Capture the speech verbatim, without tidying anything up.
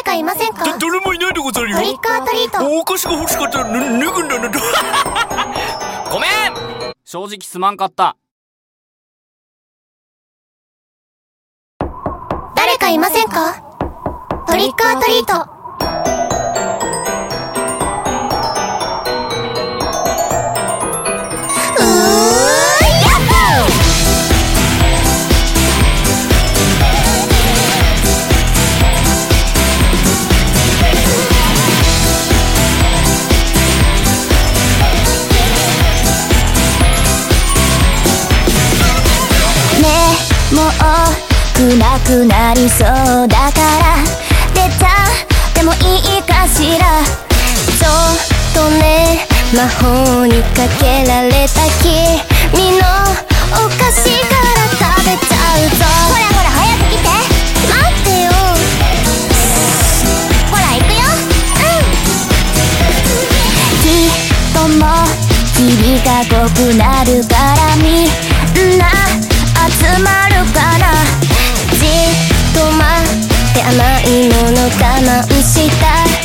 かいませんか？ だ誰もいないでござるよ。 トリックアトリート。 お菓子が欲しかったら脱ぐんだなとごめん、正直すまんかった。 誰かいませんか？トリックアトリート。 もう暗くなりそうだから出たでもいいかしら。ちょっとね、魔法にかけられた君のお菓子から食べちゃうぞ。ほらほら早く来て、待ってよ。ほら行くよ。うんきっともう霧が濃くなるからみんな集まるかな。じっと待って甘いもの我慢した